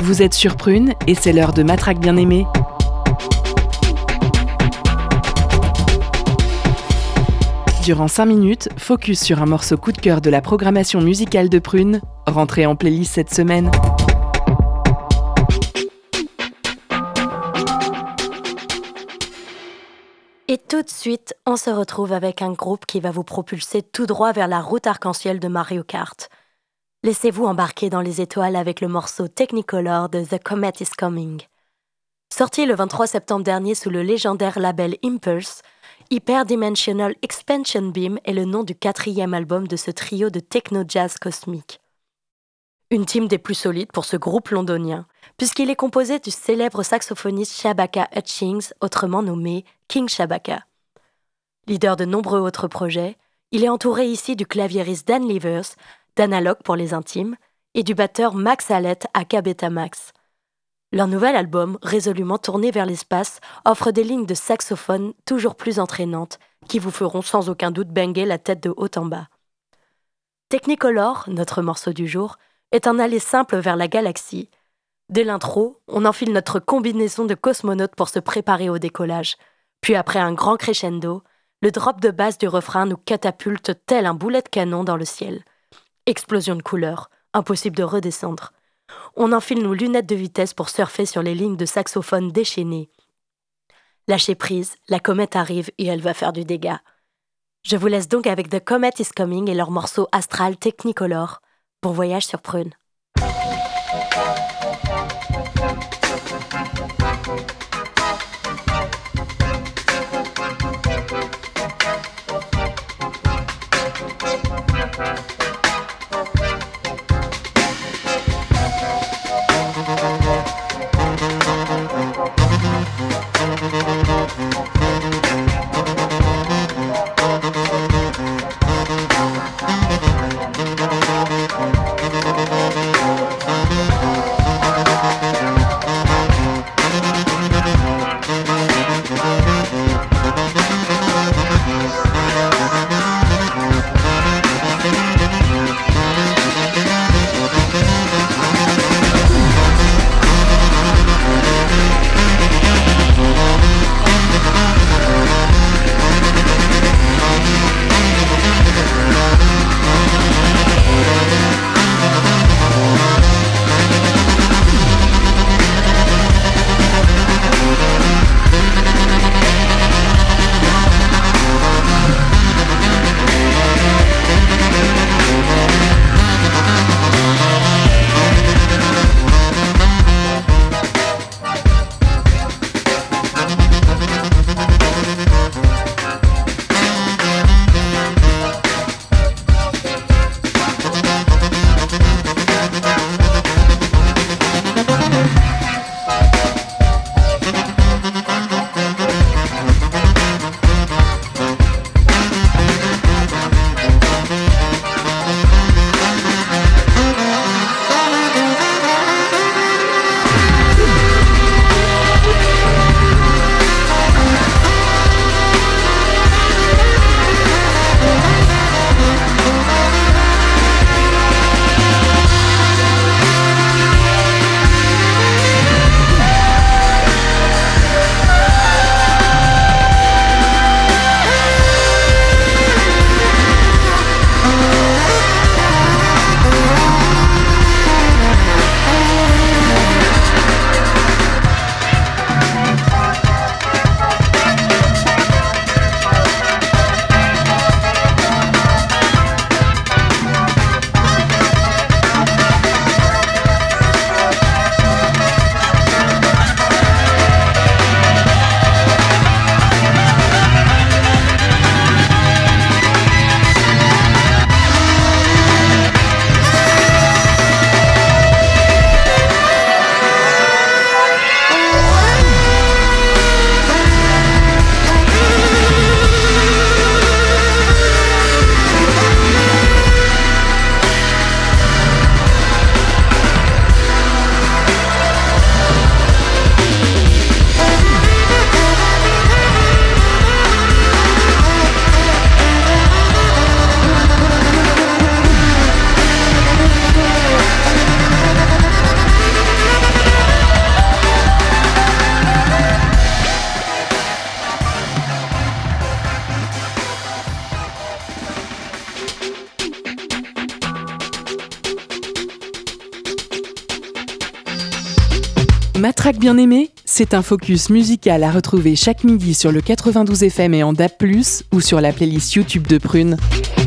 Vous êtes sur Prune et c'est l'heure de Matraque bien-aimée. Durant 5 minutes, focus sur un morceau coup de cœur de la programmation musicale de Prune, rentré en playlist cette semaine. Et tout de suite, on se retrouve avec un groupe qui va vous propulser tout droit vers la route arc-en-ciel de Mario Kart. Laissez-vous embarquer dans les étoiles avec le morceau Technicolor de The Comet is Coming. Sorti le 23 septembre dernier sous le légendaire label Impulse, Hyperdimensional Expansion Beam est le nom du 4e album de ce trio de techno-jazz cosmique. Une team des plus solides pour ce groupe londonien, puisqu'il est composé du célèbre saxophoniste Shabaka Hutchings, autrement nommé King Shabaka. Leader de nombreux autres projets, il est entouré ici du claviériste Dan Levers, d'Analog pour les intimes, et du batteur Max Hallett aka Betamax. Leur nouvel album, résolument tourné vers l'espace, offre des lignes de saxophone toujours plus entraînantes, qui vous feront sans aucun doute banger la tête de haut en bas. Technicolor, notre morceau du jour, est un aller simple vers la galaxie. Dès l'intro, on enfile notre combinaison de cosmonautes pour se préparer au décollage. Puis après un grand crescendo, le drop de basse du refrain nous catapulte tel un boulet de canon dans le ciel. Explosion de couleurs, impossible de redescendre. On enfile nos lunettes de vitesse pour surfer sur les lignes de saxophone déchaînées. Lâchez prise, la comète arrive et elle va faire du dégât. Je vous laisse donc avec The Comet is Coming et leur morceau astral Technicolor. Bon voyage sur Prune. Matraque bien-aimée, c'est un focus musical à retrouver chaque midi sur le 92 FM et en DAB+, ou sur la playlist YouTube de Prune.